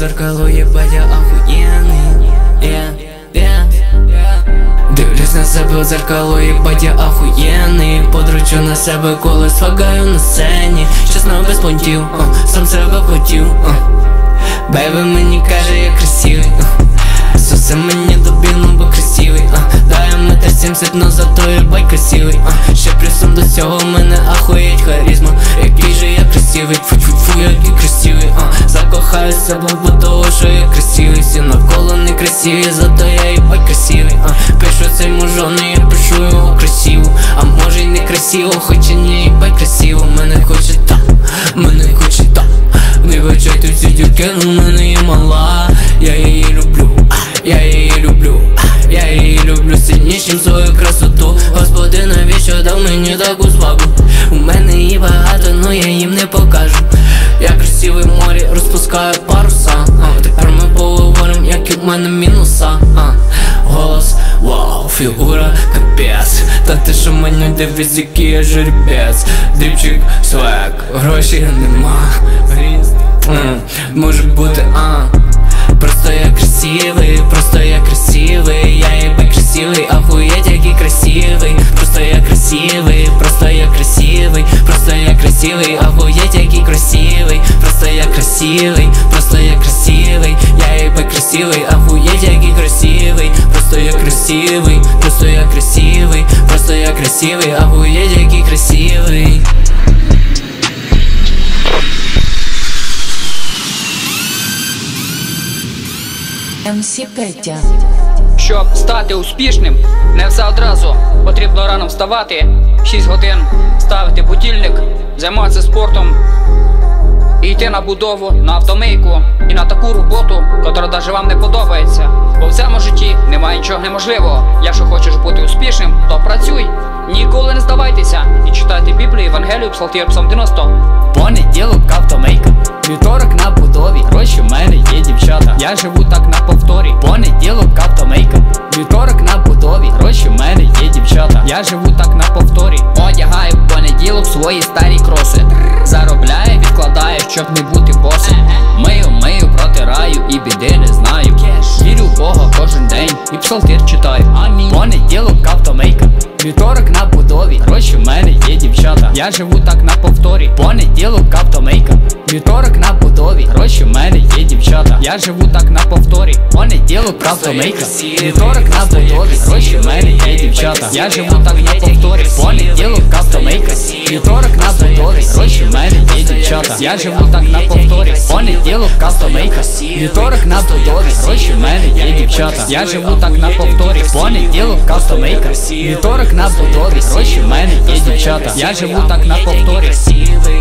зеркало, єбать, я ахуєнний. Дивлюсь на себе в зеркало, єбать, я ахуєнний. Подручу на себе, коли свагаю на сцені. Чесно, без понтів, сам себе хотів. Бейбі мені каже, я красивий. Сусе мені добільно, бо красивий. Дай метр 70, но зато єбать красивий. Ще плюсом до цього в мене ахуєть харизма. Який же я красивий, фу-фу-фу, який красивий. Закохаю себе, бо того, що я красивий. Всі навколо не красиві, зато я єбать красивий. Пишу цей мужоний, я пишу його красиво. А може й не красиво, хоча не єбать красиво. Мене хоче там, мене хоче там. Не вичайте всі дівки, но в мене є мала. Я її люблю, я її люблю, я її люблю сильніше, ніж свою красоту. Господи, навіщо дав мені таку свагу? У мене її багато, но я їм не покажу. Я красивий в морі, розпускаю паруса. Тепер ми поговорим, які в мене мінуса. Голос, вау, фігура, капець. Та ти що мене дивись, який я жеребець. Дрібчик, свек, грошей нема. Може бути, просто я красивий, просто я красивий. Я єбать красивий, ахуєть, який красивий. Просто я красивий, просто я красивий. Просто я красивий, ахуєть, який красивий. Просто я красивий, просто я красивий. Я єбать красивий, ахуєть, який красивий. Просто я красивий, просто я красивий. Просто я красивий, ахуєть, який красивий. МС Петя. Щоб стати успішним, не все одразу. Потрібно рано вставати, 6 годин ставити будильник, займатися спортом і йти на будову, на автомийку і на таку роботу, котра навіть вам не подобається. Бо в цьому житті немає нічого неможливого. Якщо хочеш бути успішним, то працюй. Ніколи не здавайтеся і читайте Біблію, Євангелію, Псалтир, Псалм 90. Понеділок автомийка, вівторок на будові, гроші в мене є дівчата. Я живу так на повторі. Понеділок автомийка, вівторок на будові, гроші в мене є дівчата. Я живу так на повторі. Одягаю в понеділок свої старі кроси. Заробляю, відкладаю, щоб не бути босом. Мию, протираю і біди не знаю. Вірю в Бога кожен день і псалтир читаю. Понеділок автомийка, вівторок на будові, гроші в мене є дівчата. Я живу так на повторі. Понеділок автомийка, вівторок на будові, гроші в мене є дівчата. Я живу так на повторі. Понеділок автомийка, вівторок на будові, гроші в мене є дівчата. Я живу так на повторі. Понеділок автомийка, вівторок на будові, гроші в мене є дівчата. Я живу так на повторі. Понеділок автомийка, вівторок на будові, гроші в мене є дівчата. Я живу так на повторі. Понеділок автомийка, вівторок на будові, гроші в мене є дівчата. Я живу так на повторі.